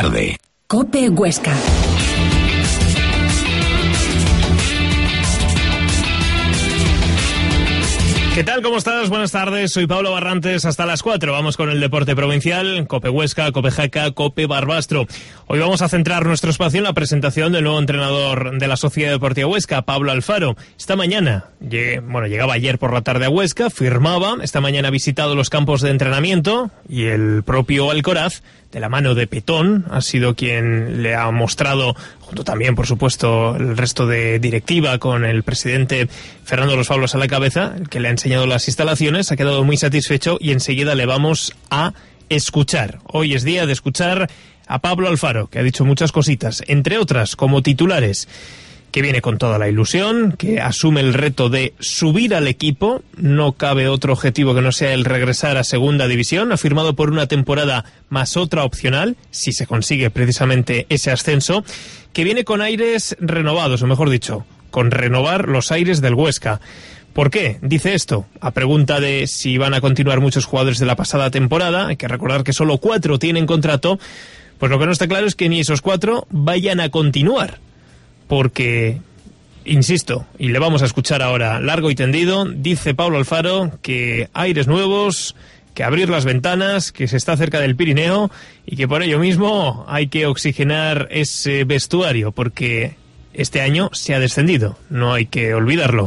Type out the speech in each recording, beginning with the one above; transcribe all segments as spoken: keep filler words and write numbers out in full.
tarde. COPE Huesca. ¿Qué tal? ¿Cómo estás? Buenas tardes, soy Pablo Barrantes, hasta las cuatro. Vamos con el deporte provincial, COPE Huesca, COPE Jaca, COPE Barbastro. Hoy vamos a centrar nuestro espacio en la presentación del nuevo entrenador de la Sociedad Deportiva Huesca, Pablo Alfaro. Esta mañana, bueno, llegaba ayer por la tarde a Huesca, firmaba, esta mañana ha visitado los campos de entrenamiento y el propio Alcoraz, de la mano de Petón, ha sido quien le ha mostrado, junto también, por supuesto, el resto de directiva, con el presidente Fernando Los Fablos a la cabeza, el que le ha enseñado las instalaciones, ha quedado muy satisfecho y enseguida le vamos a escuchar. Hoy es día de escuchar a Pablo Alfaro, que ha dicho muchas cositas, entre otras, como titulares, que viene con toda la ilusión, que asume el reto de subir al equipo, no cabe otro objetivo que no sea el regresar a segunda división, ha firmado por una temporada más otra opcional, si se consigue precisamente ese ascenso, que viene con aires renovados, o mejor dicho, con renovar los aires del Huesca. ¿Por qué? Dice esto, a pregunta de si van a continuar muchos jugadores de la pasada temporada, hay que recordar que solo cuatro tienen contrato, pues lo que no está claro es que ni esos cuatro vayan a continuar. Porque, insisto, y le vamos a escuchar ahora largo y tendido, dice Pablo Alfaro que aires nuevos, que abrir las ventanas, que se está cerca del Pirineo y que por ello mismo hay que oxigenar ese vestuario, porque este año se ha descendido, no hay que olvidarlo.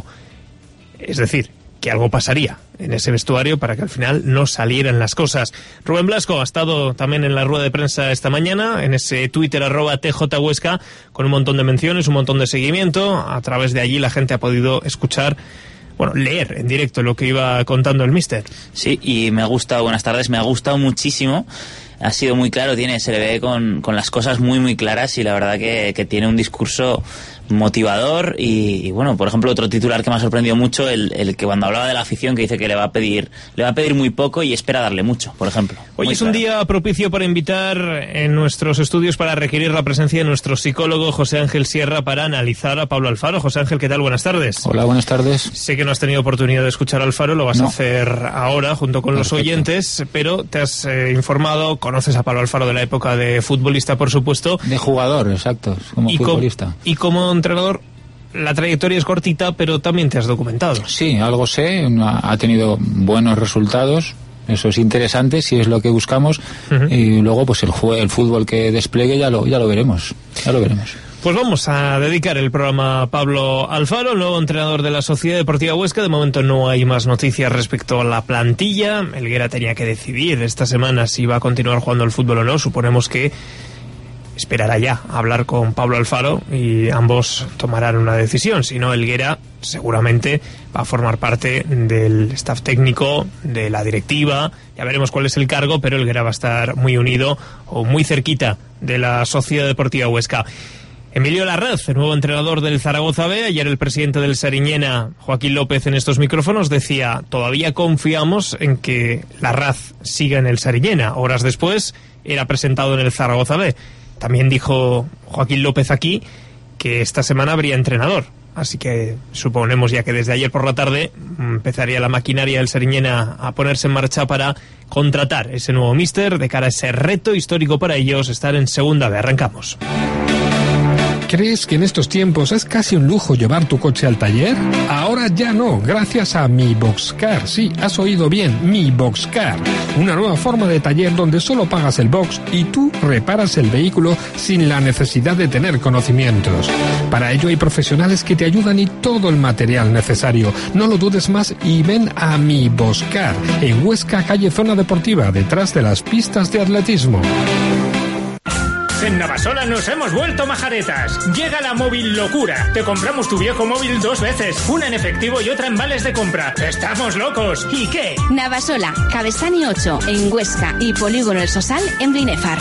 Es decir, que algo pasaría en ese vestuario para que al final no salieran las cosas. Rubén Blasco ha estado también en la rueda de prensa esta mañana, en ese Twitter arroba T J Huesca, con un montón de menciones, un montón de seguimiento. A través de allí la gente ha podido escuchar, bueno, leer en directo lo que iba contando el míster. Sí, y me ha gustado, buenas tardes, me ha gustado muchísimo. Ha sido muy claro, tiene, se le ve con, con las cosas muy muy claras y la verdad que, que tiene un discurso motivador y, y bueno, por ejemplo, otro titular que me ha sorprendido mucho, el, el que cuando hablaba de la afición, que dice que le va a pedir le va a pedir muy poco y espera darle mucho, por ejemplo. Hoy es un día propicio para invitar en nuestros estudios, para requerir la presencia de nuestro psicólogo José Ángel Sierra para analizar a Pablo Alfaro. José Ángel, ¿qué tal? Buenas tardes. Hola, buenas tardes. Sé que no has tenido oportunidad de escuchar a Alfaro, lo vas no. a hacer ahora junto con Perfecto. Los oyentes, pero te has eh, informado, conoces a Pablo Alfaro de la época de futbolista, por supuesto. De jugador, exacto, como y futbolista. Com- y como entrenador, la trayectoria es cortita, pero también te has documentado. Sí, algo sé, ha tenido buenos resultados, eso es interesante, si es lo que buscamos, uh-huh. y luego pues el, jue- el fútbol que despliegue ya lo, ya lo veremos, ya lo veremos. Pues vamos a dedicar el programa a Pablo Alfaro, el nuevo entrenador de la Sociedad Deportiva Huesca. De momento no hay más noticias respecto a la plantilla. Helguera tenía que decidir esta semana si va a continuar jugando al fútbol o no. Suponemos que esperará ya a hablar con Pablo Alfaro y ambos tomarán una decisión. Si no, Helguera seguramente va a formar parte del staff técnico, de la directiva. Ya veremos cuál es el cargo, pero Helguera va a estar muy unido o muy cerquita de la Sociedad Deportiva Huesca. Emilio Larraz, el nuevo entrenador del Zaragoza B. Ayer el presidente del Sariñena, Joaquín López, en estos micrófonos decía: todavía confiamos en que Larraz siga en el Sariñena. Horas después era presentado en el Zaragoza B. También dijo Joaquín López aquí que esta semana habría entrenador. Así que suponemos ya que desde ayer por la tarde empezaría la maquinaria del Sariñena a ponerse en marcha para contratar ese nuevo míster de cara a ese reto histórico para ellos, estar en segunda B. Arrancamos. ¿Crees que en estos tiempos es casi un lujo llevar tu coche al taller? Ahora ya no, gracias a Mi Boxcar. Sí, has oído bien, Mi Boxcar. Una nueva forma de taller donde solo pagas el box y tú reparas el vehículo sin la necesidad de tener conocimientos. Para ello hay profesionales que te ayudan y todo el material necesario. No lo dudes más y ven a Mi Boxcar, en Huesca, calle Zona Deportiva, detrás de las pistas de atletismo. En Navasola nos hemos vuelto majaretas. Llega la móvil locura. Te compramos tu viejo móvil dos veces. Una en efectivo y otra en vales de compra. ¡Estamos locos! ¿Y qué? Navasola, Cabestany ocho en Huesca y Polígono El Sosal en Brinefar.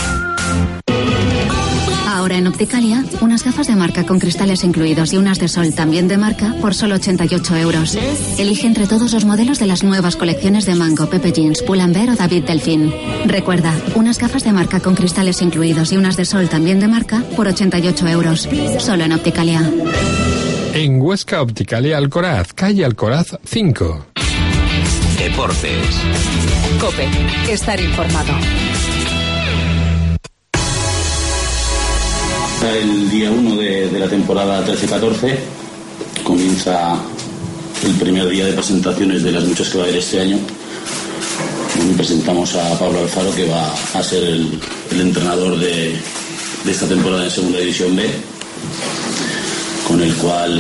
Ahora en Opticalia, unas gafas de marca con cristales incluidos y unas de sol también de marca por solo ochenta y ocho euros. Elige entre todos los modelos de las nuevas colecciones de Mango, Pepe Jeans, Pull&Bear o David Delfín. Recuerda, unas gafas de marca con cristales incluidos y unas de sol también de marca por ochenta y ocho euros. Solo en Opticalia. En Huesca, Opticalia Alcoraz, calle Alcoraz cinco. Deportes. COPE, estar informado. comienza el día uno de, de la temporada trece catorce, comienza el primer día de presentaciones de las muchas que va a haber este año. Y presentamos a Pablo Alfaro, que va a ser el, el entrenador de, de esta temporada en Segunda División B, con el cual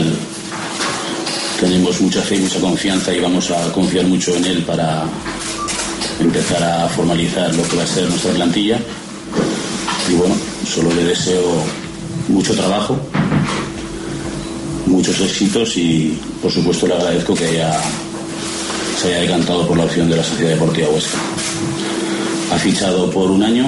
tenemos mucha fe y mucha confianza y vamos a confiar mucho en él para empezar a formalizar lo que va a ser nuestra plantilla. Y bueno, solo le deseo mucho trabajo, muchos éxitos y por supuesto le agradezco que haya, se haya decantado por la opción de la Sociedad Deportiva Huesca. Ha fichado por un año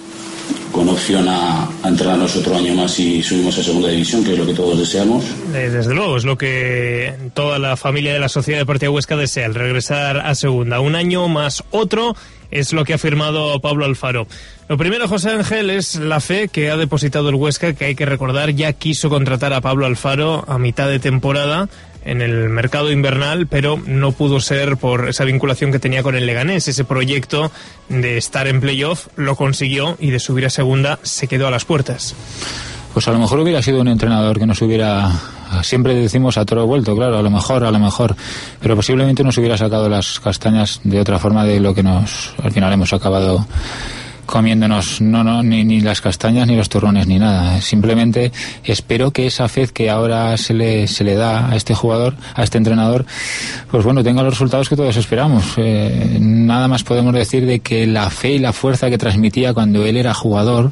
con opción a, a entrenarnos otro año más y subimos a Segunda División, que es lo que todos deseamos. Desde luego, es lo que toda la familia de la Sociedad Deportiva Huesca desea, el regresar a Segunda. Un año más otro es lo que ha firmado Pablo Alfaro. Lo primero, José Ángel, es la fe que ha depositado el Huesca, que hay que recordar, ya quiso contratar a Pablo Alfaro a mitad de temporada en el mercado invernal, pero no pudo ser por esa vinculación que tenía con el Leganés. Ese proyecto de estar en playoff lo consiguió y de subir a segunda se quedó a las puertas. Pues a lo mejor hubiera sido un entrenador que nos hubiera, siempre decimos a toro vuelto, claro, a lo mejor, a lo mejor, pero posiblemente nos hubiera sacado las castañas de otra forma de lo que nos, al final hemos acabado comiéndonos, no, no, ni, ni las castañas ni los turrones ni nada. Simplemente espero que esa fe que ahora se le, se le da a este jugador, a este entrenador, pues bueno, tenga los resultados que todos esperamos. Eh, nada más podemos decir de que la fe y la fuerza que transmitía cuando él era jugador,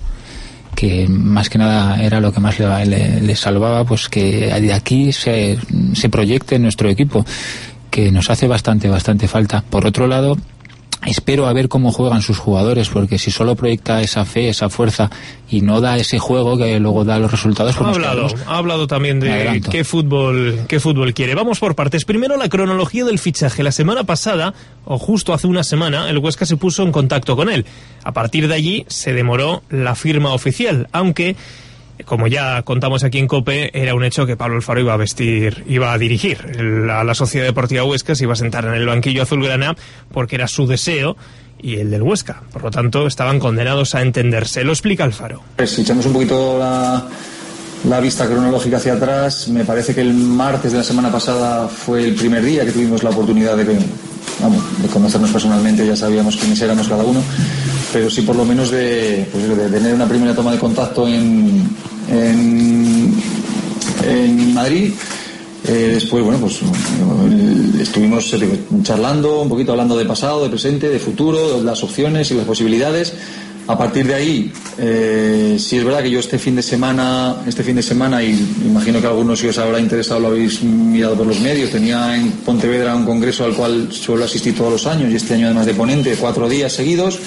que más que nada era lo que más le, le, le salvaba, pues que de aquí se, se proyecte en nuestro equipo, que nos hace bastante, bastante falta. Por otro lado, espero a ver cómo juegan sus jugadores, porque si solo proyecta esa fe, esa fuerza y no da ese juego que luego da los resultados, pues ha hablado, ha hablado también de qué fútbol, qué fútbol quiere. Vamos por partes. Primero, la cronología del fichaje. La semana pasada, o justo hace una semana, el Huesca se puso en contacto con él. A partir de allí se demoró la firma oficial, aunque, como ya contamos aquí en COPE, era un hecho que Pablo Alfaro iba a vestir, iba a dirigir a la Sociedad Deportiva Huesca, se iba a sentar en el banquillo azulgrana, porque era su deseo y el del Huesca. Por lo tanto, estaban condenados a entenderse. Lo explica Alfaro. Pues si echamos un poquito la, la vista cronológica hacia atrás, me parece que el martes de la semana pasada fue el primer día que tuvimos la oportunidad de, vamos, de conocernos personalmente. Ya sabíamos quiénes éramos cada uno, pero sí por lo menos de, pues, de tener una primera toma de contacto en, en, en Madrid. Eh, después, bueno, pues estuvimos charlando, un poquito hablando de pasado, de presente, de futuro, de las opciones y las posibilidades. A partir de ahí, eh, sí es verdad que yo este fin de semana, este fin de semana, y imagino que a algunos si os habrá interesado lo habéis mirado por los medios, tenía en Pontevedra un congreso al cual suelo asistir todos los años y este año además de ponente, cuatro días seguidos.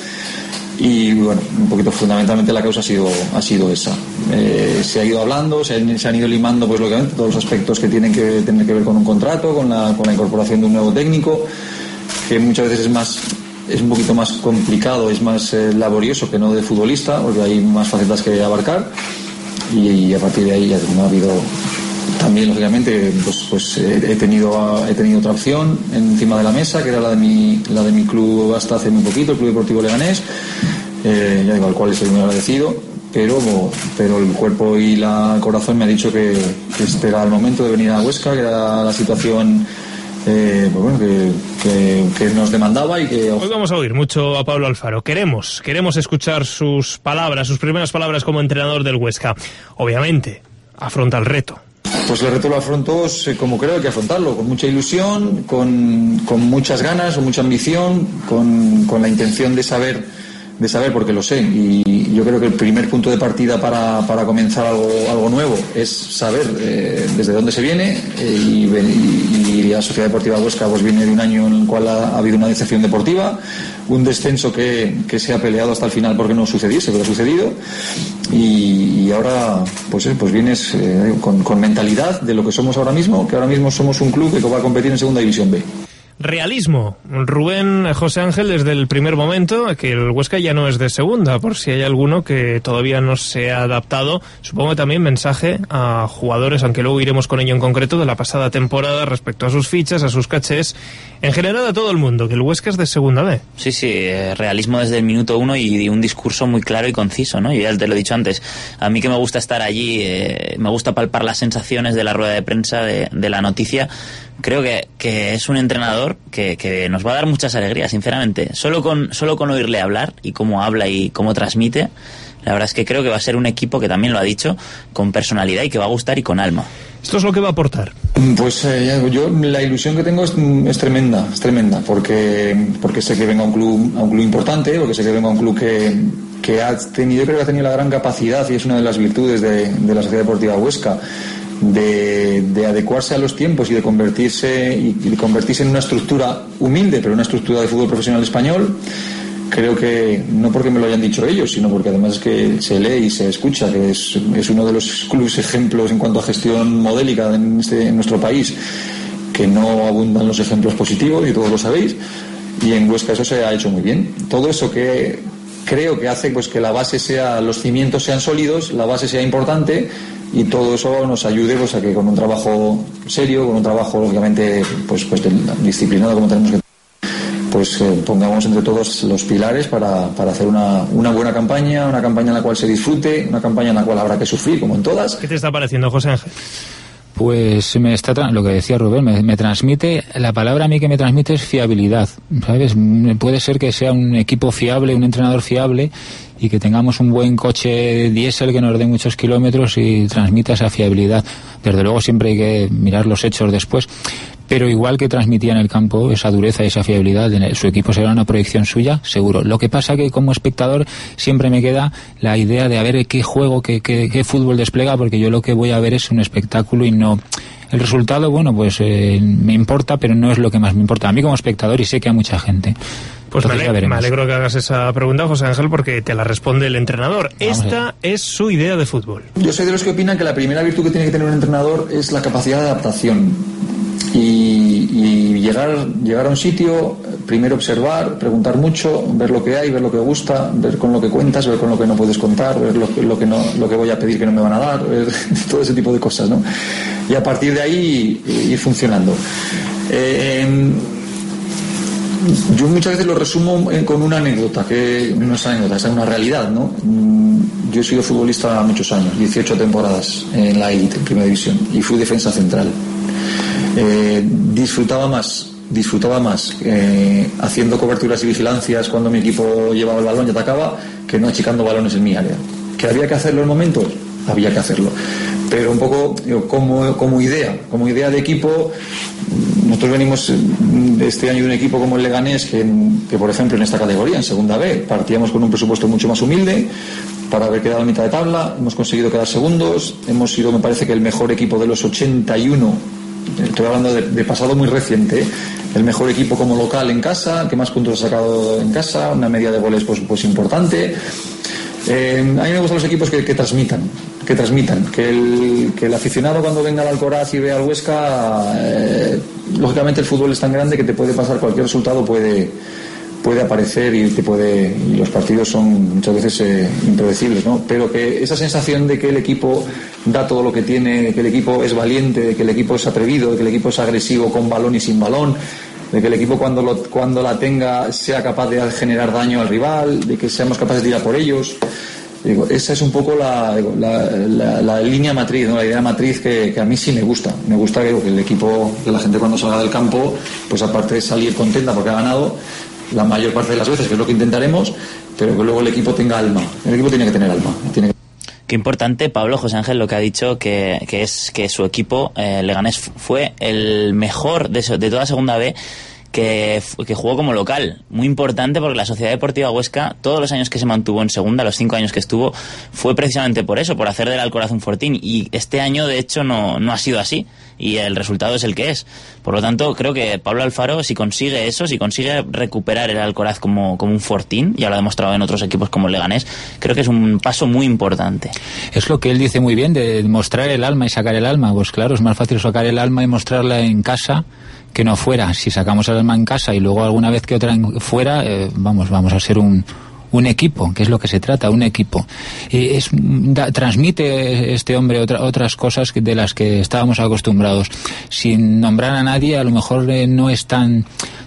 Y bueno, un poquito fundamentalmente la causa ha sido ha sido esa. Eh, se ha ido hablando, se han, se han ido limando, pues lógicamente todos los aspectos que tienen que tener que ver con un contrato, con la con la incorporación de un nuevo técnico, que muchas veces es más es un poquito más complicado, es más eh, laborioso que no de futbolista, porque hay más facetas que abarcar. Y, y a partir de ahí ya no ha habido. También lógicamente pues pues he tenido he tenido otra opción encima de la mesa, que era la de mi la de mi club hasta hace muy poquito, el Club Deportivo Leganés, eh, ya digo, al cual estoy muy agradecido, pero pero el cuerpo y la el corazón me ha dicho que, que este era el momento de venir a Huesca, que era la situación eh, pues bueno, que, que, que nos demandaba y que... Hoy vamos a oír mucho a Pablo Alfaro. Queremos, queremos escuchar sus palabras, sus primeras palabras como entrenador del Huesca. Obviamente, afronta el reto. Pues el reto lo afrontó como creo que hay que afrontarlo, con mucha ilusión, con, con muchas ganas, con mucha ambición, con, con la intención de saber, de saber porque lo sé. Y yo creo que el primer punto de partida para, para comenzar algo, algo nuevo es saber eh, desde dónde se viene. Eh, y, y, y la Sociedad Deportiva Huesca pues viene de un año en el cual ha, ha habido una decepción deportiva, un descenso que, que se ha peleado hasta el final porque no sucediese, pero ha sucedido. Y, y ahora pues, eh, pues vienes eh, con, con mentalidad de lo que somos ahora mismo, que ahora mismo somos un club que va a competir en Segunda División B. Realismo. Rubén José Ángel, desde el primer momento, que el Huesca ya no es de segunda, por si hay alguno que todavía no se ha adaptado. Supongo también mensaje a jugadores, aunque luego iremos con ello en concreto, de la pasada temporada respecto a sus fichas, a sus cachés, en general a todo el mundo, que el Huesca es de segunda B. Sí, sí, eh, realismo desde el minuto uno y un discurso muy claro y conciso, ¿no? Y ya te lo he dicho antes, a mí que me gusta estar allí, eh, me gusta palpar las sensaciones de la rueda de prensa, de, de la noticia. Creo que, que es un entrenador que, que nos va a dar muchas alegrías, sinceramente. Solo con, solo con oírle hablar y cómo habla y cómo transmite, la verdad es que creo que va a ser un equipo que también lo ha dicho, con personalidad y que va a gustar y con alma. ¿Esto es lo que va a aportar? Pues eh, yo la ilusión que tengo es, es tremenda, es tremenda, porque, porque sé que venga a un club, a un club importante, porque sé que venga a un club que, que ha tenido, yo creo que ha tenido la gran capacidad, y es una de las virtudes de, de la Sociedad Deportiva Huesca, De, de adecuarse a los tiempos y de convertirse y de convertirse en una estructura humilde, pero una estructura de fútbol profesional español. Creo que no porque me lo hayan dicho ellos, sino porque además es que se lee y se escucha, que es, es uno de los clubes ejemplos en cuanto a gestión modélica en, este, en nuestro país, que no abundan los ejemplos positivos, y todos lo sabéis, y en Huesca eso se ha hecho muy bien. Todo eso que creo que hace pues que la base sea, los cimientos sean sólidos, la base sea importante, y todo eso nos ayude pues a que con un trabajo serio, con un trabajo lógicamente pues pues disciplinado como tenemos que, pues eh, pongamos entre todos los pilares para, para hacer una, una buena campaña, una campaña en la cual se disfrute, una campaña en la cual habrá que sufrir como en todas. ¿Qué te está pareciendo, José Ángel? Pues me está lo que decía Rubén, me, me transmite, la palabra a mí que me transmite es fiabilidad, ¿sabes? Puede ser que sea un equipo fiable, un entrenador fiable, y que tengamos un buen coche diésel que nos dé muchos kilómetros y transmita esa fiabilidad. Desde luego siempre hay que mirar los hechos después, pero igual que transmitía en el campo esa dureza y esa fiabilidad, su equipo será una proyección suya, seguro. Lo que pasa que como espectador siempre me queda la idea de a ver qué juego, qué, qué, qué fútbol despliega, porque yo lo que voy a ver es un espectáculo y no... El resultado, bueno, pues eh, me importa, pero no es lo que más me importa a mí como espectador, y sé que a mucha gente. Pues me, ale- me alegro que hagas esa pregunta, José Ángel, porque te la responde el entrenador. Vamos Esta es su idea de fútbol. Yo soy de los que opinan que la primera virtud que tiene que tener un entrenador es la capacidad de adaptación. Y, y llegar, llegar a un sitio, primero observar, preguntar mucho, ver lo que hay, ver lo que gusta, ver con lo que cuentas, ver con lo que no puedes contar, ver lo que, lo que, no, lo que voy a pedir que no me van a dar, ver todo ese tipo de cosas, ¿no? Y a partir de ahí ir funcionando. Eh, yo muchas veces lo resumo con una anécdota, que no es anécdota, es una realidad, ¿no? Yo he sido futbolista muchos años, dieciocho temporadas en la élite, en primera división, y fui defensa central. Eh, disfrutaba más disfrutaba más eh, haciendo coberturas y vigilancias cuando mi equipo llevaba el balón y atacaba, que no achicando balones en mi área. ¿Que había que hacerlo en momentos? Había que hacerlo, pero un poco como, como idea como idea de equipo. Nosotros venimos de este año de un equipo como el Leganés, que, que por ejemplo en esta categoría, en segunda B, partíamos con un presupuesto mucho más humilde para haber quedado a mitad de tabla. Hemos conseguido quedar segundos, hemos sido, me parece que el mejor equipo de los ochenta y uno. Estoy hablando de, de pasado muy reciente, el mejor equipo como local en casa, que más puntos ha sacado en casa, una media de goles pues, pues importante. Eh, a mí me gustan los equipos que, que transmitan, que transmitan, que el, que el aficionado cuando venga al Alcoraz y vea al Huesca, eh, lógicamente el fútbol es tan grande que te puede pasar cualquier resultado, puede puede aparecer y te puede y los partidos son muchas veces eh, impredecibles, ¿no? Pero que esa sensación de que el equipo da todo lo que tiene, de que el equipo es valiente, de que el equipo es atrevido, de que el equipo es agresivo con balón y sin balón, de que el equipo cuando lo, cuando la tenga sea capaz de generar daño al rival, de que seamos capaces de ir a por ellos. Digo, esa es un poco la, la, la, la línea matriz, ¿no? La idea matriz que, que a mí sí me gusta. Me gusta que, que el equipo, que la gente cuando salga del campo, pues aparte de salir contenta porque ha ganado, la mayor parte de las veces, que es lo que intentaremos, pero que luego el equipo tenga alma. El equipo tiene que tener alma. Tiene que... Qué importante, Pablo José Ángel, lo que ha dicho, que, que es que su equipo, eh, Leganés, fue el mejor de, de toda Segunda B que, que jugó como local. Muy importante porque la Sociedad Deportiva Huesca, todos los años que se mantuvo en segunda, los cinco años que estuvo, fue precisamente por eso, por hacer del Alcoraz un fortín. Y este año, de hecho, no, no ha sido así. Y el resultado es el que es. Por lo tanto, creo que Pablo Alfaro, si consigue eso, si consigue recuperar el Alcoraz como, como un fortín, ya lo ha demostrado en otros equipos como el Leganés, creo que es un paso muy importante. Es lo que él dice muy bien, de mostrar el alma y sacar el alma. Pues claro, es más fácil sacar el alma y mostrarla en casa que no fuera. Si sacamos al alma en casa y luego alguna vez que otra en, fuera, eh, vamos, vamos a ser un un equipo, que es lo que se trata, un equipo. Y es, da, transmite este hombre otra, otras cosas de las que estábamos acostumbrados. Sin nombrar a nadie, a lo mejor eh, no es tan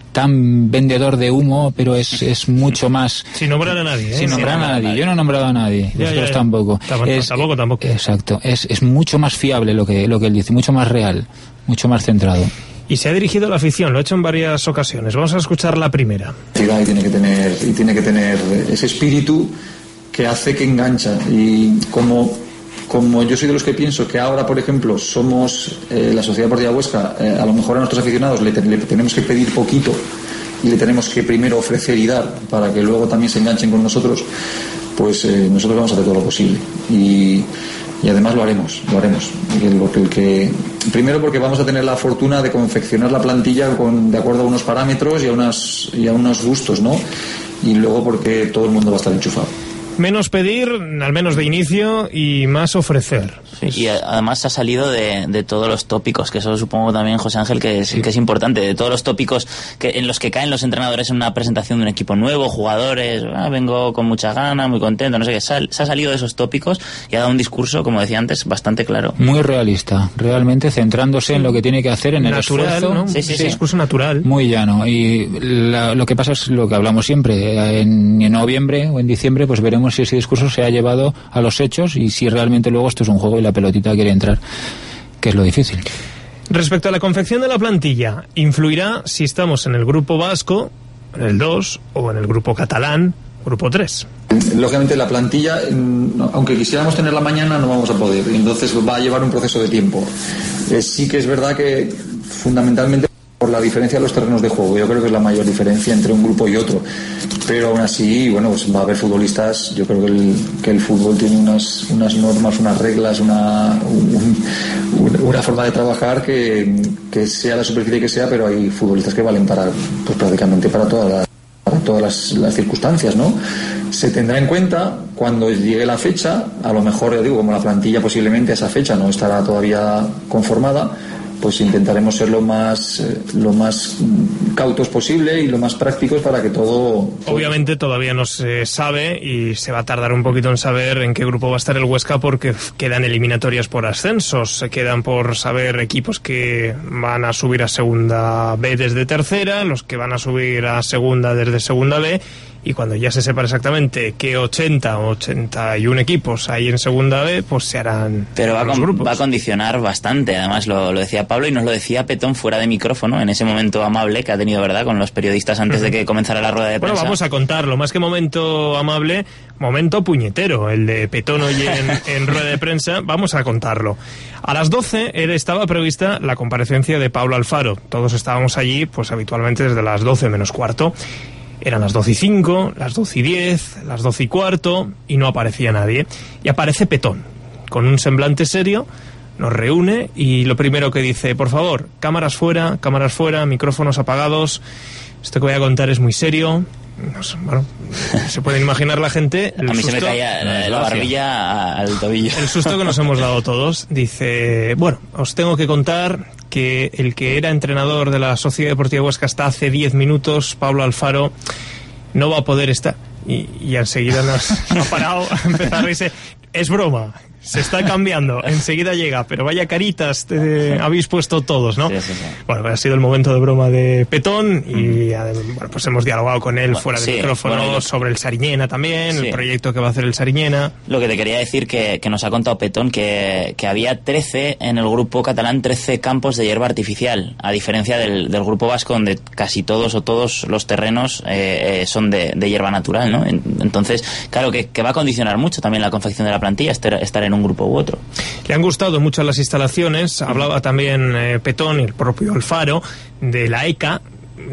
tan vendedor de humo, pero es, es mucho más... Sin nombrar a nadie, ¿eh? Sin nombrar a nadie. Yo no he nombrado a nadie. Ya, Vosotros ya, ya. tampoco. Tampoco, es, tampoco, tampoco. Exacto. Es, es mucho más fiable lo que, lo que él dice, mucho más real, mucho más centrado. Y se ha dirigido a la afición, lo ha hecho en varias ocasiones. Vamos a escuchar la primera. Y tiene que tener, y tiene que tener ese espíritu que hace que engancha. Y como, como yo soy de los que pienso que ahora, por ejemplo, somos eh, la Sociedad Deportiva Huesca, eh, a lo mejor a nuestros aficionados le, le tenemos que pedir poquito y le tenemos que primero ofrecer y dar para que luego también se enganchen con nosotros, pues eh, nosotros vamos a hacer todo lo posible. Y... Y además lo haremos, lo haremos. El, el que, primero porque vamos a tener la fortuna de confeccionar la plantilla con, de acuerdo a unos parámetros y a, unas, y a unos gustos, ¿no? Y luego porque todo el mundo va a estar enchufado. Menos pedir, al menos de inicio, y más ofrecer. Sí, y además ha salido de, de todos los tópicos, que eso supongo también, José Ángel, que es, sí. que es importante, de todos los tópicos que, en los que caen los entrenadores en una presentación de un equipo nuevo, jugadores, ah, vengo con mucha gana, muy contento, no sé qué, sal, se ha salido de esos tópicos y ha dado un discurso, como decía antes, bastante claro. Muy realista, realmente centrándose en lo que tiene que hacer, en el natural, esfuerzo. ¿no? Sí, sí, sí. Discurso natural. Muy llano. Y la, lo que pasa es lo que hablamos siempre, en, en noviembre o en diciembre pues veremos si ese discurso se ha llevado a los hechos y si realmente luego esto es un juego y la pelotita quiere entrar, que es lo difícil. Respecto a la confección de la plantilla, ¿influirá si estamos en el grupo vasco, en el dos, o en el grupo catalán, grupo tres? Lógicamente la plantilla, aunque quisiéramos tenerla mañana, no vamos a poder, entonces va a llevar un proceso de tiempo. Eh, sí que es verdad que fundamentalmente por la diferencia de los terrenos de juego, yo creo que es la mayor diferencia entre un grupo y otro, pero aún así, bueno, pues va a haber futbolistas. Yo creo que el, que el fútbol tiene unas, unas normas, unas reglas, una, un, una forma de trabajar que, que sea la superficie que sea, pero hay futbolistas que valen para, pues prácticamente para todas las, para todas las, las circunstancias, ¿no? Se tendrá en cuenta cuando llegue la fecha, a lo mejor, yo digo, como la plantilla posiblemente a esa fecha no estará todavía conformada, pues intentaremos ser lo más eh, lo más cautos posible y lo más prácticos para que todo, todo... Obviamente todavía no se sabe y se va a tardar un poquito en saber en qué grupo va a estar el Huesca porque quedan eliminatorias por ascensos, se quedan por saber equipos que van a subir a segunda B desde tercera, los que van a subir a segunda desde segunda B, y cuando ya se sepa exactamente qué ochenta o ochenta y uno equipos hay en segunda B, pues se harán. Pero va, los con, grupos. va a condicionar bastante, además lo, lo decía Pablo y nos lo decía Petón fuera de micrófono, en ese momento amable que ha tenido, ¿verdad?, con los periodistas antes uh-huh. de que comenzara la rueda de prensa. Bueno, vamos a contarlo, más que momento amable, momento puñetero, el de Petón hoy en, en rueda de prensa, vamos a contarlo. A las doce estaba prevista la comparecencia de Pablo Alfaro, todos estábamos allí, pues habitualmente desde las doce menos cuarto. Eran las doce y cinco, las doce y diez, las doce y cuarto, y no aparecía nadie. Y aparece Petón, con un semblante serio, nos reúne y lo primero que dice: por favor, cámaras fuera, cámaras fuera, micrófonos apagados, esto que voy a contar es muy serio. No sé, bueno, se pueden imaginar la gente. El a mí susto, se me caía la, la barbilla al tobillo. El susto que nos hemos dado todos. Dice: bueno, os tengo que contar que el que era entrenador de la Sociedad Deportiva Huesca hasta hace diez minutos, Pablo Alfaro, no va a poder estar. Y, y enseguida nos ha parado a empezar a reírse. Es broma, se está cambiando, enseguida llega, pero vaya caritas te habéis puesto todos, ¿no? Sí, sí, sí. Bueno, ha sido el momento de broma de Petón y bueno, pues hemos dialogado con él bueno, fuera de sí, micrófono bueno, sobre el Sariñena también, sí. el proyecto que va a hacer el Sariñena. Lo que te quería decir que, que nos ha contado Petón, que, que había trece en el grupo catalán, trece campos de hierba artificial, a diferencia del, del grupo vasco, donde casi todos o todos los terrenos eh, eh, son de, de hierba natural, ¿no? Entonces, claro, que, que va a condicionar mucho también la confección de la plantilla, estar, estar en un grupo u otro. Le han gustado mucho las instalaciones, hablaba también eh, Petón y el propio Alfaro de la E C A,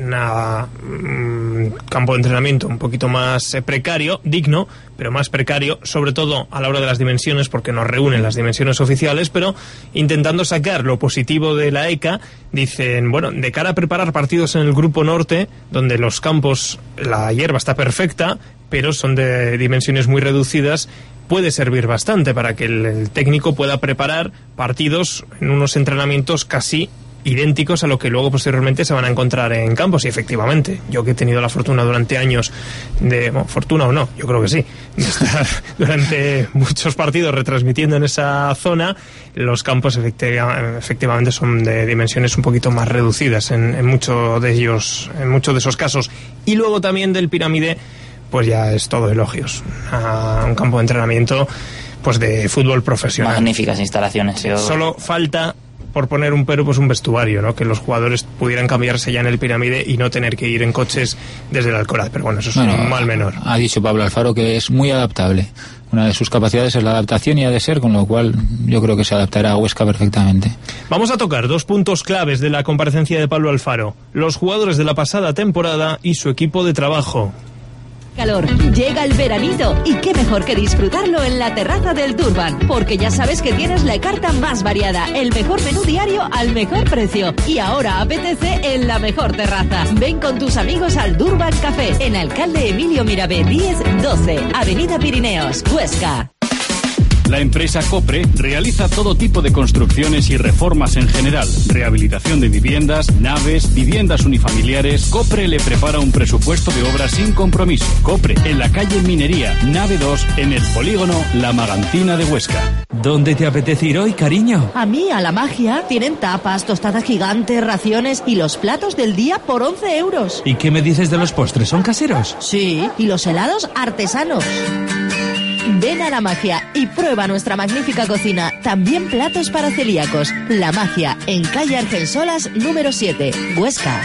un campo de entrenamiento un poquito más eh, precario, digno, pero más precario, sobre todo a la hora de las dimensiones, porque nos reúnen las dimensiones oficiales, pero intentando sacar lo positivo de la E C A, dicen, bueno, de cara a preparar partidos en el Grupo Norte, donde los campos, la hierba está perfecta, pero son de dimensiones muy reducidas, puede servir bastante para que el, el técnico pueda preparar partidos en unos entrenamientos casi idénticos a lo que luego posteriormente se van a encontrar en campos. Y efectivamente, yo que he tenido la fortuna durante años de, bueno, fortuna o no, yo creo que sí, de estar durante muchos partidos retransmitiendo en esa zona, los campos efectiva, efectivamente son de dimensiones un poquito más reducidas en, en muchos de ellos, en muchos de esos casos. Y luego también del Pirámide, pues ya es todo elogios. A un campo de entrenamiento pues de fútbol profesional. Magníficas instalaciones. Yo... Solo falta, por poner un pero, pues un vestuario, ¿no? Que los jugadores pudieran cambiarse ya en el Pirámide y no tener que ir en coches desde el Alcoraz. Pero bueno, eso es bueno, un mal menor. Ha dicho Pablo Alfaro que es muy adaptable. Una de sus capacidades es la adaptación y ha de ser, con lo cual yo creo que se adaptará a Huesca perfectamente. Vamos a tocar dos puntos claves de la comparecencia de Pablo Alfaro: los jugadores de la pasada temporada y su equipo de trabajo. Calor, llega el veranito y qué mejor que disfrutarlo en la terraza del Durban, porque ya sabes que tienes la carta más variada, el mejor menú diario al mejor precio y ahora apetece en la mejor terraza. Ven con tus amigos al Durban Café en Alcalde Emilio Mirabé diez doce, Avenida Pirineos, Huesca. La empresa Copre realiza todo tipo de construcciones y reformas en general, rehabilitación de viviendas, naves, viviendas unifamiliares. Copre le prepara un presupuesto de obra sin compromiso. Copre, en la calle Minería, nave dos, en el polígono La Magantina de Huesca. ¿Dónde te apetece ir hoy, cariño? A mí, a La Magia. Tienen tapas, tostada gigante, raciones y los platos del día por once euros. ¿Y qué me dices de los postres? ¿Son caseros? Sí, y los helados artesanos. Ven a La Magia y prueba nuestra magnífica cocina. También platos para celíacos. La Magia, en calle Argensolas, número siete, Huesca.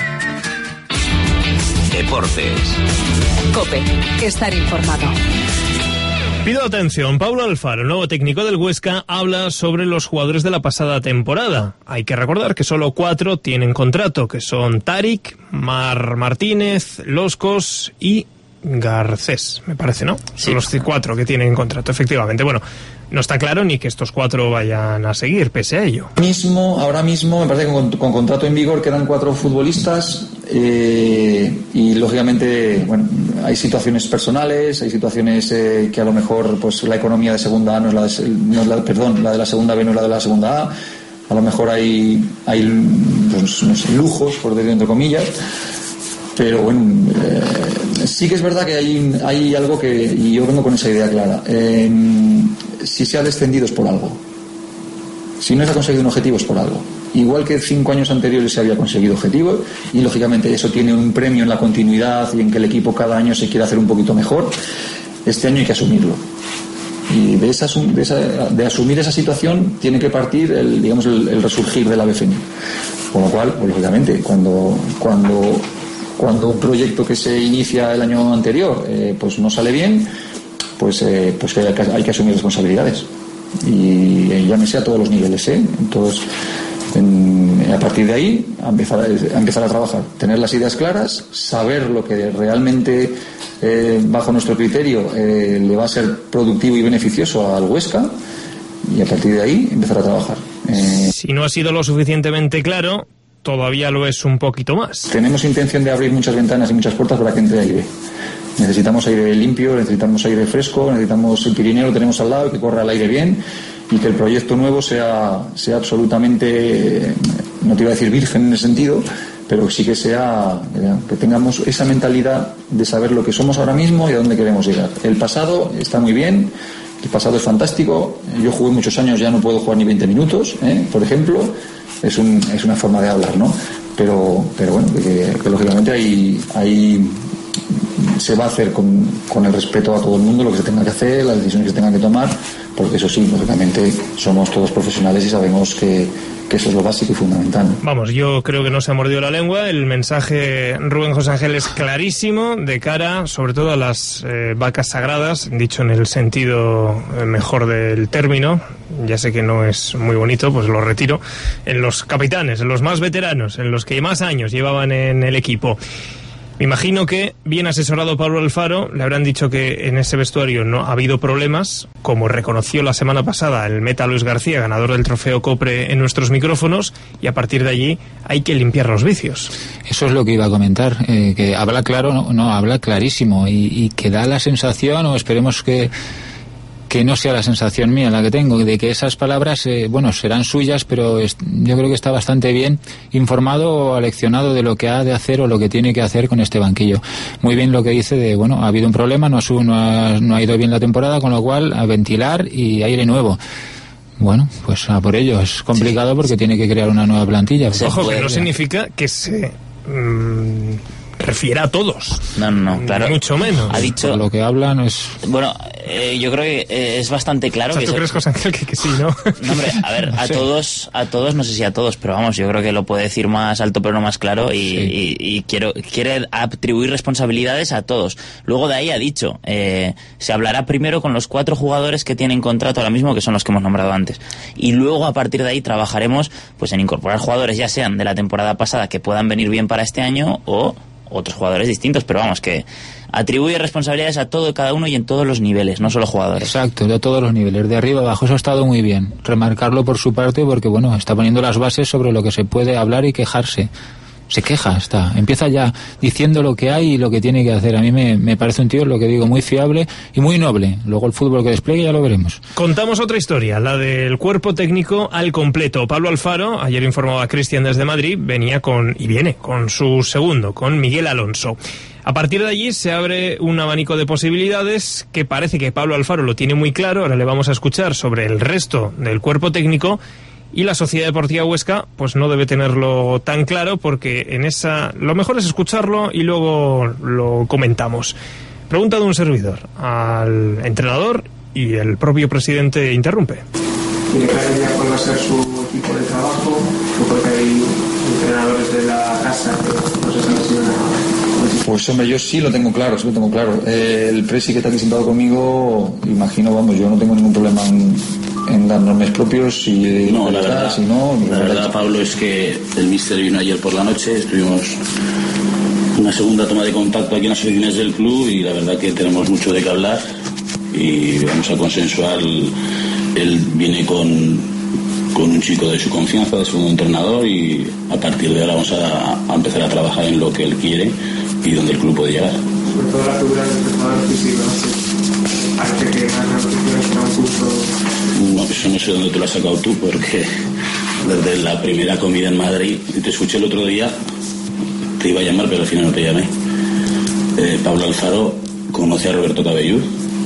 Deportes. COPE. Estar informado. Pido atención, Pablo Alfaro, nuevo técnico del Huesca, habla sobre los jugadores de la pasada temporada. Hay que recordar que solo cuatro tienen contrato, que son Tarik, Mar Martínez, Loscos y Garcés, me parece, ¿no? Sí. Son los cuatro que tienen contrato, efectivamente. Bueno, no está claro ni que estos cuatro vayan a seguir, pese a ello. Mismo, ahora mismo, me parece que con, con contrato en vigor quedan cuatro futbolistas eh, y, lógicamente, bueno, hay situaciones personales, hay situaciones eh, que a lo mejor pues la economía de segunda A no es la de, no es la, perdón, la de la segunda B no es la de la segunda A. A lo mejor hay, hay pues, no sé, lujos, por decirlo entre comillas. Pero bueno, eh, sí que es verdad que hay, hay algo que, y yo vengo con esa idea clara, eh, si se ha descendido es por algo, si no se ha conseguido un objetivo es por algo, igual que cinco años anteriores se había conseguido objetivo y lógicamente eso tiene un premio en la continuidad y en que el equipo cada año se quiere hacer un poquito mejor. Este año hay que asumirlo y de, esa, de, esa, de asumir esa situación tiene que partir el, digamos, el, el resurgir del ave fénix, con lo cual pues, lógicamente cuando, cuando Cuando un proyecto que se inicia el año anterior eh, pues no sale bien, pues, eh, pues hay, que, hay que asumir responsabilidades. Y eh, llámese a todos los niveles. ¿eh? Entonces, en, a partir de ahí, a empezar a, a empezar a trabajar. Tener las ideas claras, saber lo que realmente, eh, bajo nuestro criterio, eh, le va a ser productivo y beneficioso al Huesca. Y a partir de ahí, empezar a trabajar. Eh, si no ha sido lo suficientemente claro, todavía lo es un poquito más. Tenemos intención de abrir muchas ventanas y muchas puertas para que entre aire. Necesitamos aire limpio, necesitamos aire fresco, necesitamos el Pirineo, lo tenemos al lado, que corra el aire bien y que el proyecto nuevo sea, sea absolutamente, no te iba a decir virgen en ese sentido, pero sí que sea, que tengamos esa mentalidad de saber lo que somos ahora mismo y a dónde queremos llegar. El pasado está muy bien, el pasado es fantástico, yo jugué muchos años, ya no puedo jugar ni veinte minutos, ¿eh? por ejemplo. Es, un, es una forma de hablar, ¿no? Pero, pero bueno, que, que lógicamente hay, hay, se va a hacer con, con el respeto a todo el mundo lo que se tenga que hacer, las decisiones que se tengan que tomar, porque eso sí, lógicamente somos todos profesionales y sabemos que, que eso es lo básico y fundamental. Vamos, yo creo que no se ha mordido la lengua. El mensaje, Rubén José Ángel, es clarísimo de cara, sobre todo, a las eh, vacas sagradas, dicho en el sentido mejor del término. Ya sé que no es muy bonito, pues lo retiro. En los capitanes, en los más veteranos, en los que más años llevaban en el equipo. Me imagino que, bien asesorado Pablo Alfaro, le habrán dicho que en ese vestuario no ha habido problemas, como reconoció la semana pasada el meta Luis García, ganador del trofeo Copre en nuestros micrófonos, y a partir de allí hay que limpiar los vicios. Eso es lo que iba a comentar, eh, que habla claro, no, no habla clarísimo, y, y que da la sensación, o esperemos que que no sea la sensación mía la que tengo, de que esas palabras, eh, bueno, serán suyas, pero es, yo creo que está bastante bien informado o aleccionado de lo que ha de hacer o lo que tiene que hacer con este banquillo. Muy bien lo que dice de, bueno, ha habido un problema, no, su, no, ha, no ha ido bien la temporada, con lo cual a ventilar y aire nuevo. Bueno, pues a por ello. Es complicado sí, porque sí. tiene que crear una nueva plantilla. Ojo, que no significa que se mmm, refiera a todos. No, no, no, claro. Mucho menos. Ha dicho... Por lo que hablan es... Bueno, eh, yo creo que eh, es bastante claro... O sea, que ¿tú se... crees, José Ángel, que, que sí, no? No, hombre, a ver, a sí. todos, a todos, no sé si a todos, pero vamos, yo creo que lo puede decir más alto pero no más claro y, sí. y, y quiero, quiere atribuir responsabilidades a todos. Luego de ahí ha dicho, eh, se hablará primero con los cuatro jugadores que tienen contrato ahora mismo, que son los que hemos nombrado antes. Y luego a partir de ahí trabajaremos pues en incorporar jugadores, ya sean de la temporada pasada, que puedan venir bien para este año o... otros jugadores distintos, pero vamos, que atribuye responsabilidades a todo y cada uno y en todos los niveles, no solo jugadores. Exacto, de todos los niveles, de arriba abajo. Eso ha estado muy bien, remarcarlo por su parte, porque bueno, está poniendo las bases sobre lo que se puede hablar y quejarse. Se queja, está, empieza ya diciendo lo que hay y lo que tiene que hacer. A mí me, me parece un tío, lo que digo, muy fiable y muy noble. Luego el fútbol que despliegue ya lo veremos. Contamos otra historia, la del cuerpo técnico al completo. Pablo Alfaro, ayer informaba a Cristian desde Madrid, venía con, y viene con su segundo, con Miguel Alonso. A partir de allí se abre un abanico de posibilidades que parece que Pablo Alfaro lo tiene muy claro. Ahora le vamos a escuchar sobre el resto del cuerpo técnico. Y la Sociedad Deportiva Huesca pues no debe tenerlo tan claro, porque en esa lo mejor es escucharlo y luego lo comentamos. Pregunta de un servidor al entrenador y el propio presidente interrumpe. ¿Tiene claro ya cuál va a ser su equipo de trabajo? Porque hay entrenadores de la casa que no se están haciendo nada. Pues hombre, yo sí lo tengo claro, sí lo tengo claro. Eh, el presi que está aquí sentado conmigo, imagino, vamos, yo no tengo ningún problema en, en dar nombres propios y no, la verdad, si no, la verdad, verdad, Pablo, es que el míster vino ayer por la noche, estuvimos una segunda toma de contacto aquí en las oficinas del club y la verdad que tenemos mucho de qué hablar y vamos a consensuar. Él viene con, con un chico de su confianza, de segundo entrenador, y a partir de ahora vamos a, a empezar a trabajar en lo que él quiere y donde el club puede llegar. Sobre todo la figura del entrenador físico, ¿no? Parece que más la noticia es un curso. No, eso no sé dónde te lo has sacado tú, porque desde la primera comida en Madrid, te escuché el otro día, te iba a llamar, pero al final no te llamé. Eh, Pablo Alfaro conoce a Roberto Cabellud.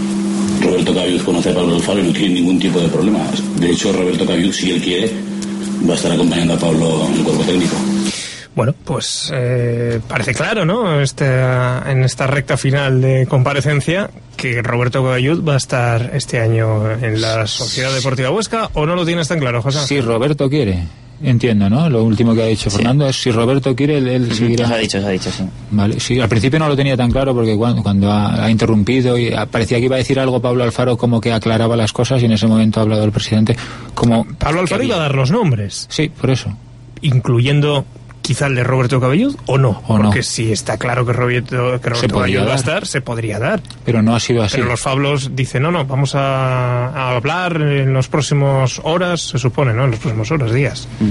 Roberto Cabellud conoce a Pablo Alfaro y no tiene ningún tipo de problema. De hecho, Roberto Cabellud, si él quiere, va a estar acompañando a Pablo en el cuerpo técnico. Bueno, pues eh, parece claro, ¿no? Este, en esta recta final de comparecencia, que Roberto Cabellud va a estar este año en la Sociedad Deportiva Huesca, ¿o no lo tienes tan claro, José? Si Roberto quiere. Entiendo, ¿no? Lo último que ha dicho sí. Fernando es si Roberto quiere, él, él seguirá. Eso ha dicho, eso ha dicho, sí. Vale, sí, al principio no lo tenía tan claro porque cuando, cuando ha, ha interrumpido y parecía que iba a decir algo Pablo Alfaro como que aclaraba las cosas y en ese momento ha hablado el presidente como... Pablo Alfaro iba a dar los nombres. Sí, por eso. Incluyendo... quizá el de Roberto Cabellud o no, o porque no. si está claro que Roberto, que Roberto Cabellud va a estar, se podría dar. Pero no ha sido así. Pero los Fablos dicen, no, no, vamos a, a hablar en los próximos horas, se supone, ¿no? En los próximos horas, días. Mm.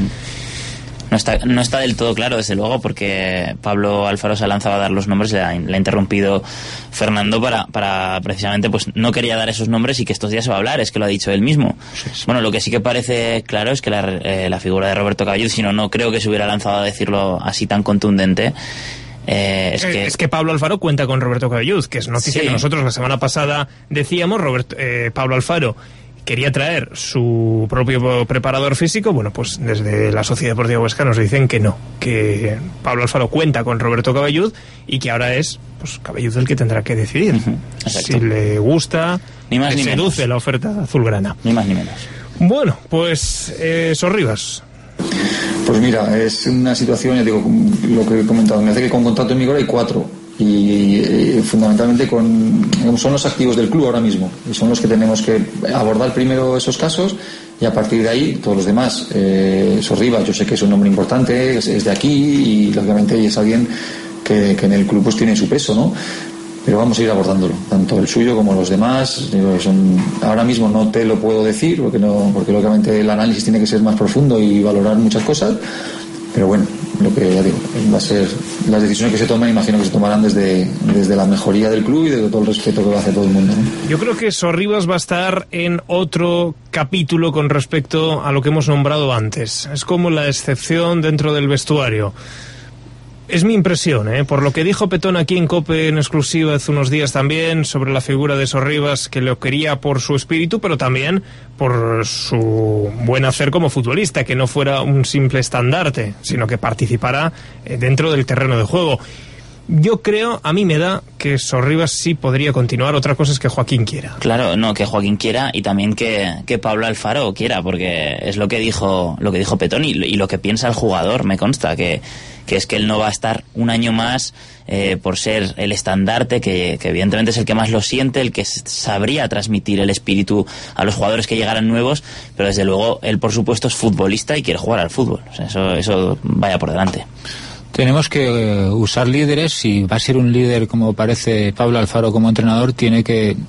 No está, no está del todo claro, desde luego, porque Pablo Alfaro se ha lanzado a dar los nombres, le ha, le ha interrumpido Fernando para, para precisamente, pues no quería dar esos nombres y que estos días se va a hablar, es que lo ha dicho él mismo. Sí, sí. Bueno, lo que sí que parece claro es que la, eh, la figura de Roberto Cabellud, si no, no creo que se hubiera lanzado a decirlo así tan contundente. Eh, es, que... es que Pablo Alfaro cuenta con Roberto Cabellud, que es noticia sí. que nosotros la semana pasada decíamos. Roberto, eh, Pablo Alfaro quería traer su propio preparador físico. Bueno, pues desde la Sociedad Deportiva Huesca nos dicen que no, que Pablo Alfaro cuenta con Roberto Cabellud y que ahora es pues Cabellud el que tendrá que decidir. Uh-huh. Si le gusta, ni más, le ni seduce menos. La oferta azulgrana. Ni más ni menos. Bueno, pues eh, Sorribas. Pues mira, es una situación, ya digo, lo que he comentado, me hace que con contrato en vigor hay cuatro. Y, y fundamentalmente con, digamos, son los activos del club ahora mismo y son los que tenemos que abordar primero esos casos y a partir de ahí todos los demás. eh, Sorribas, yo sé que es un nombre importante, es, es de aquí y lógicamente es alguien que, que en el club pues tiene su peso, ¿no? Pero vamos a ir abordándolo, tanto el suyo como los demás. Digo, son, ahora mismo no te lo puedo decir porque no, porque lógicamente el análisis tiene que ser más profundo y valorar muchas cosas, pero bueno, lo que ya digo, va a ser las decisiones que se tomen, imagino que se tomarán desde, desde la mejoría del club y desde todo el respeto que va a hacer todo el mundo, ¿no? Yo creo que Sorribas va a estar en otro capítulo con respecto a lo que hemos nombrado antes. Es como la excepción dentro del vestuario. Es mi impresión, ¿eh? Por lo que dijo Petón aquí en COPE en exclusiva hace unos días también sobre la figura de Sorribas, que lo quería por su espíritu, pero también por su buen hacer como futbolista, que no fuera un simple estandarte, sino que participara dentro del terreno de juego. Yo creo, a mí me da que Sorribas sí podría continuar. Otra cosa es que Joaquín quiera. Claro, no, que Joaquín quiera y también que, que Pablo Alfaro quiera, porque es lo que dijo lo que dijo Petón y, y lo que piensa el jugador, me consta, que, que es que él no va a estar un año más eh, por ser el estandarte, que, que evidentemente es el que más lo siente, el que sabría transmitir el espíritu a los jugadores que llegaran nuevos, pero desde luego él, por supuesto, es futbolista y quiere jugar al fútbol. O sea, eso, eso vaya por delante. Tenemos que uh, usar líderes. Si va a ser un líder como parece Pablo Alfaro como entrenador, tiene que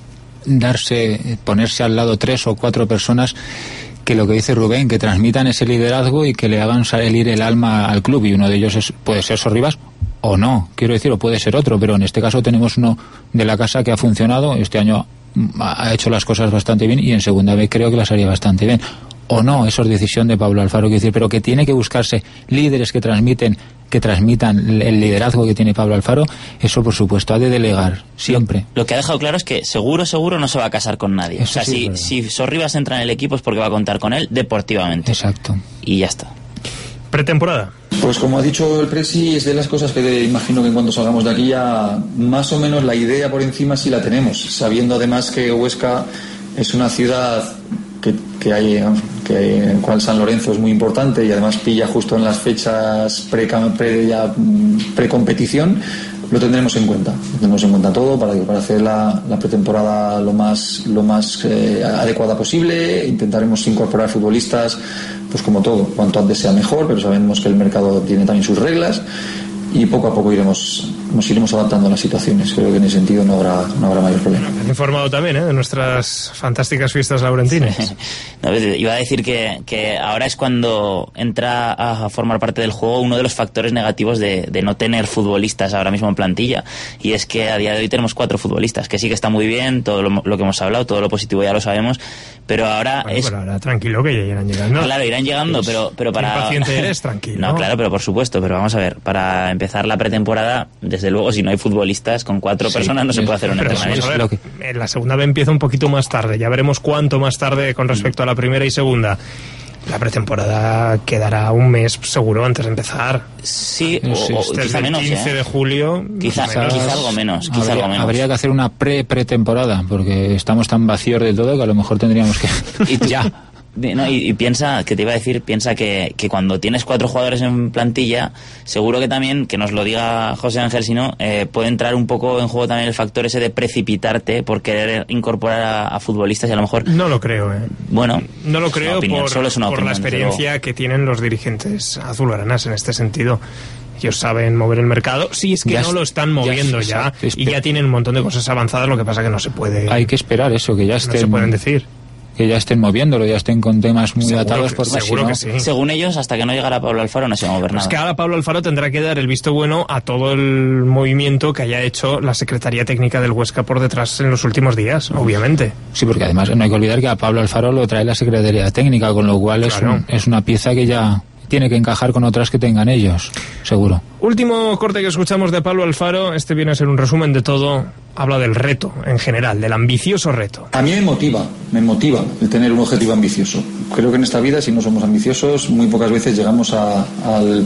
darse, ponerse al lado tres o cuatro personas que, lo que dice Rubén, que transmitan ese liderazgo y que le hagan salir el alma al club, y uno de ellos es, puede ser Sorribas o no, quiero decir, o puede ser otro, pero en este caso tenemos uno de la casa que ha funcionado, este año ha hecho las cosas bastante bien y en segunda vez creo que las haría bastante bien. O no, eso es decisión de Pablo Alfaro, quiero decir, pero que tiene que buscarse líderes que transmiten, que transmitan el liderazgo que tiene Pablo Alfaro. Eso, por supuesto, ha de delegar siempre. Lo, lo que ha dejado claro es que seguro, seguro no se va a casar con nadie. Eso, o sea, sí, si, si Sorribas entra en el equipo es porque va a contar con él deportivamente. Exacto. Y ya está. Pretemporada. Pues como ha dicho el Presi, es de las cosas que de, imagino que en cuanto salgamos de aquí ya más o menos la idea por encima sí la tenemos, sabiendo además que Huesca es una ciudad que, que hay, que en el cual San Lorenzo es muy importante y además pilla justo en las fechas pre, pre, ya, pre-competición. Lo tendremos en cuenta, lo tendremos en cuenta todo para, para hacer la, la pretemporada lo más, lo más eh, adecuada posible. Intentaremos incorporar futbolistas, pues como todo, cuanto antes sea mejor, pero sabemos que el mercado tiene también sus reglas y poco a poco iremos nos iremos adaptando a las situaciones. Creo que en ese sentido no habrá no habrá mayor problema. Has informado también, ¿eh?, de nuestras fantásticas fiestas laurentinas. Sí. No, iba a decir que, que ahora es cuando entra a formar parte del juego uno de los factores negativos de, de no tener futbolistas ahora mismo en plantilla, y es que a día de hoy tenemos cuatro futbolistas, que sí que está muy bien, todo lo, lo que hemos hablado, todo lo positivo ya lo sabemos, pero ahora bueno, es... pero ahora tranquilo que ya irán llegando. Claro, irán llegando, pues, pero, pero para... Impaciente eres, tranquilo. No, claro, pero por supuesto, pero vamos a ver, para empezar la pretemporada, desde luego, si no hay futbolistas, con cuatro sí, personas no se puede hacer un entrenamiento. Ver, que... La segunda vez empieza un poquito más tarde, ya veremos cuánto más tarde con respecto a la primera y segunda. La pretemporada quedará un mes seguro antes de empezar. Sí, o, o desde quizá el menos, quince ¿eh? de julio. Quizá, menos. quizá algo menos. Quizá habría, algo menos. Habría que hacer una pre-pretemporada, porque estamos tan vacíos de todo que a lo mejor tendríamos que... ¿Y tú? ya. No, y, y piensa, que te iba a decir, piensa que, que cuando tienes cuatro jugadores en plantilla, seguro que también, que nos lo diga José Ángel, si no, eh, puede entrar un poco en juego también el factor ese de precipitarte por querer incorporar a, a futbolistas y a lo mejor... No lo creo, ¿eh? Bueno, no lo creo opinión, por, solo es una por opinión, la experiencia que tienen los dirigentes azulgranas en este sentido. Ellos saben mover el mercado, sí, es que ya no lo están moviendo ya, ya y ya tienen un montón de cosas avanzadas, lo que pasa que no se puede... Hay que esperar eso, que ya estén... No se pueden decir. Que ya estén moviéndolo, ya estén con temas muy seguro atados que, por seguro si no, que sí. Según ellos, hasta que no llegara Pablo Alfaro no se va a mover nada. Es que ahora Pablo Alfaro tendrá que dar el visto bueno a todo el movimiento que haya hecho la Secretaría Técnica del Huesca por detrás en los últimos días, obviamente. Sí, porque además no hay que olvidar que a Pablo Alfaro lo trae la Secretaría Técnica, con lo cual claro. es, un, es una pieza que ya tiene que encajar con otras que tengan ellos, seguro. Último corte que escuchamos de Pablo Alfaro, este viene a ser un resumen de todo, habla del reto en general, del ambicioso reto. A mí me motiva, me motiva el tener un objetivo ambicioso. Creo que en esta vida, si no somos ambiciosos, muy pocas veces llegamos a, al,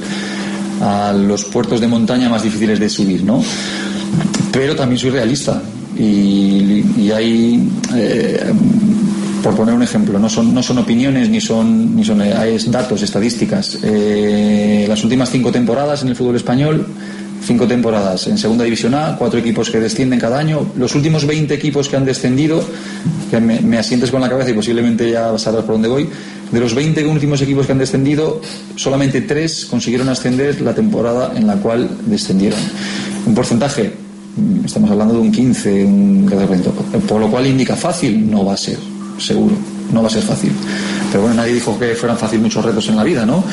a los puertos de montaña más difíciles de subir, ¿no? Pero también soy realista y, y hay... Eh, por poner un ejemplo, no son no son opiniones ni son ni son hay datos, estadísticas. Eh, las últimas cinco temporadas en el fútbol español, cinco temporadas en Segunda División A, cuatro equipos que descienden cada año. Los últimos veinte equipos que han descendido, que me, me asientes con la cabeza y posiblemente ya sabrás por dónde voy. De los veinte últimos equipos que han descendido, solamente tres consiguieron ascender la temporada en la cual descendieron. Un porcentaje, estamos hablando de un quince, un catorce por ciento, por lo cual indica fácil, no va a ser. Seguro, no va a ser fácil, pero bueno, nadie dijo que fueran fácil muchos retos en la vida, ¿no?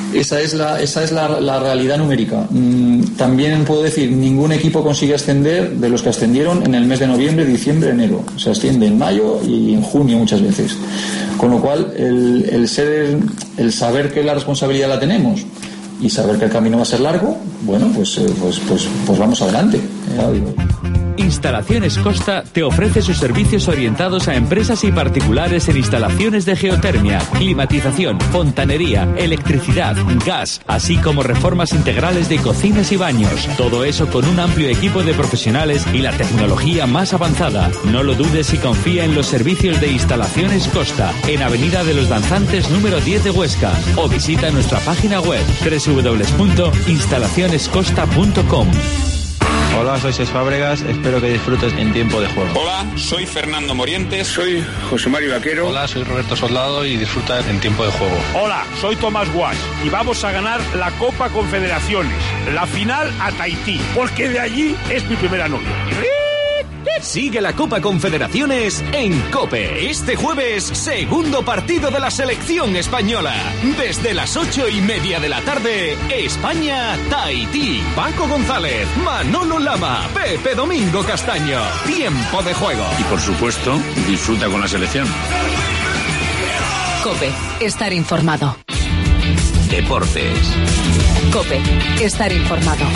Esa es la, esa es la, la realidad numérica. Mm, también puedo decir, ningún equipo consigue ascender de los que ascendieron en el mes de noviembre, diciembre, enero. Se asciende en mayo y en junio muchas veces. Con lo cual, el, el, ser, el saber que la responsabilidad la tenemos y saber que el camino va a ser largo, bueno, pues, pues, pues, pues vamos adelante. Ya digo. Instalaciones Costa te ofrece sus servicios orientados a empresas y particulares en instalaciones de geotermia, climatización, fontanería, electricidad, gas, así como reformas integrales de cocinas y baños. Todo eso con un amplio equipo de profesionales y la tecnología más avanzada. No lo dudes y confía en los servicios de Instalaciones Costa, en Avenida de los Danzantes número diez de Huesca, o visita nuestra página web doble u doble u doble u punto instalaciones costa punto com. Hola, soy Cés Fábregas, espero que disfrutes en tiempo de juego. Hola, soy Fernando Morientes. Soy José Mario Vaquero. Hola, soy Roberto Soldado y disfruta en tiempo de juego. Hola, soy Tomás Guas y vamos a ganar la Copa Confederaciones, la final a Tahití, porque de allí es mi primera novia. Sigue la Copa Confederaciones en COPE. Este jueves, segundo partido de la selección española. Desde las ocho y media de la tarde, España-Tahití. Paco González, Manolo Lama, Pepe Domingo Castaño. Tiempo de juego. Y por supuesto, disfruta con la selección. COPE. Estar informado. Deportes. COPE. Estar informado.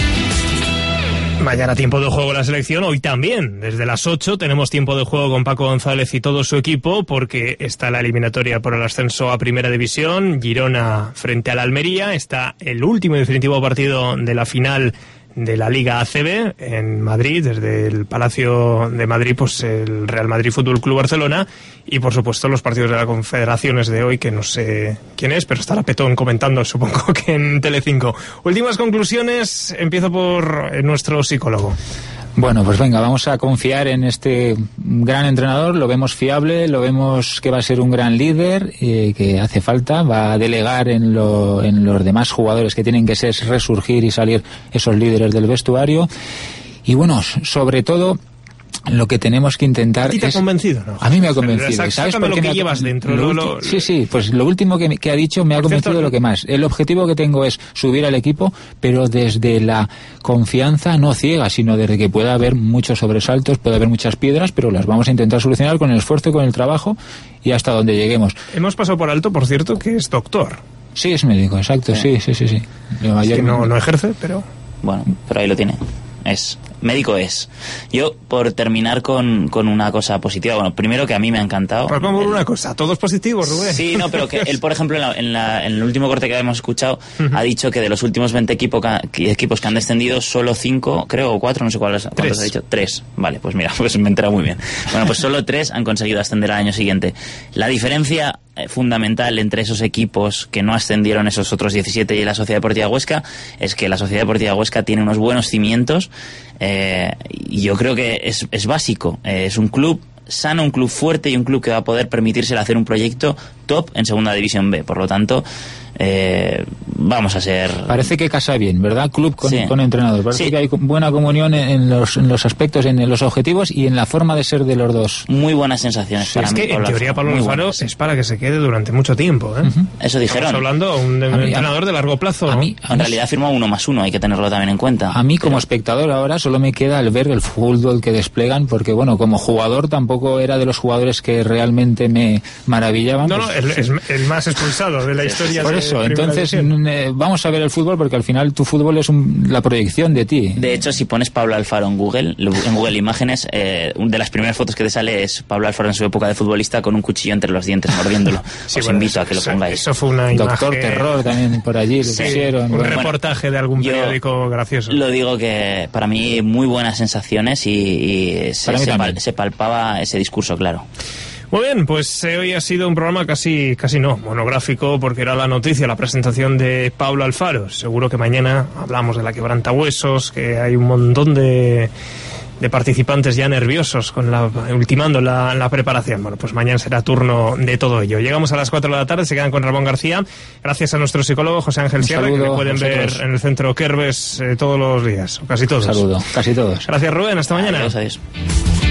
Mañana tiempo de juego la selección, hoy también. Desde las ocho tenemos tiempo de juego con Paco González y todo su equipo, porque está la eliminatoria por el ascenso a Primera División, Girona frente al Almería, está el último y definitivo partido de la final de la Liga A C B en Madrid, desde el Palacio de Madrid, pues el Real Madrid Fútbol Club Barcelona, y por supuesto los partidos de la Confederaciones de hoy, que no sé quién es, pero estará Petón comentando, supongo que en Telecinco. Últimas conclusiones, empiezo por nuestro psicólogo. Bueno, pues venga, vamos a confiar en este gran entrenador, lo vemos fiable, lo vemos que va a ser un gran líder, eh, que hace falta, va a delegar en, lo, en los demás jugadores que tienen que ser resurgir y salir esos líderes del vestuario. Y bueno, sobre todo, lo que tenemos que intentar ¿A ti te es... ha convencido, no? A mí me ha convencido. ¿Sabes por qué lo que me ha... llevas dentro? Lo lo, ulti... lo... Sí, sí, pues lo último que, que ha dicho me ha convencido cierto... lo que más. El objetivo que tengo es subir al equipo, pero desde la confianza no ciega, sino desde que pueda haber muchos sobresaltos, puede haber muchas piedras, pero las vamos a intentar solucionar con el esfuerzo y con el trabajo y hasta donde lleguemos. Hemos pasado por alto, por cierto, que es doctor. Sí, es médico, exacto, sí, sí, sí. sí, sí. Es que no, no ejerce, pero... Bueno, pero ahí lo tiene. Es... Médico es. Yo, por terminar con, con una cosa positiva, bueno, primero que a mí me ha encantado. Pues vamos por una cosa, todos positivos, Rubén. Sí, no, pero que él, por ejemplo, en, la, en, la, en el último corte que habíamos escuchado, uh-huh. ha dicho que de los últimos veinte equipo que, equipos que han descendido, solo cinco, creo, o cuatro, no sé cuáles, cuántos ha dicho. Tres. Vale, pues mira, pues me he enterado muy bien. Bueno, pues solo tres han conseguido ascender al año siguiente. La diferencia fundamental entre esos equipos que no ascendieron, esos otros diecisiete, y la Sociedad Deportiva Huesca, es que la Sociedad Deportiva Huesca tiene unos buenos cimientos, eh, y yo creo que es, es básico. Eh, es un club sano, un club fuerte y un club que va a poder permitirse hacer un proyecto top en Segunda División B. Por lo tanto, eh, vamos a ser... Parece que casa bien, ¿verdad? Club con, sí. con entrenador. Parece sí. que hay buena comunión en los, en los aspectos, en los objetivos y en la forma de ser de los dos. Muy buenas sensaciones sí, para es mí. Es que en teoría Pablo Alfaro es para que se quede durante mucho tiempo, ¿eh? Uh-huh. Eso dijeron. Estamos hablando de un, de un mí, entrenador de largo plazo. A mí, a en mí, realidad firmó uno más uno, hay que tenerlo también en cuenta. A mí como pero... espectador ahora solo me queda el ver el fútbol que desplegan, porque bueno, como jugador tampoco era de los jugadores que realmente me maravillaban. No, pues, no, el, es el más expulsado de la historia. Por de eso, entonces eh, vamos a ver el fútbol, porque al final tu fútbol es un, la proyección de ti. De hecho, si pones Pablo Alfaro en Google, en Google Imágenes, eh, de las primeras fotos que te sale es Pablo Alfaro en su época de futbolista con un cuchillo entre los dientes mordiéndolo. Sí, Os bueno, invito a que lo pongáis. Eso fue una imagen... Doctor Terror también por allí, sí, lo pusieron. Un bueno, reportaje de algún periódico gracioso. Lo digo que para mí muy buenas sensaciones y, y se, se, pal, se palpaba ese discurso, claro. Muy bien, pues eh, hoy ha sido un programa casi, casi no, monográfico, porque era la noticia, la presentación de Pablo Alfaro. Seguro que mañana hablamos de la quebrantahuesos, que hay un montón de, de participantes ya nerviosos con la, ultimando la, la preparación. Bueno, pues mañana será turno de todo ello. Llegamos a las cuatro de la tarde, se quedan con Ramón García. Gracias a nuestro psicólogo José Ángel Sierra, que le pueden ver en el centro Kerbes eh, todos los días, o casi todos. Un saludo, casi todos. Gracias, Rubén, hasta mañana. Adiós, adiós.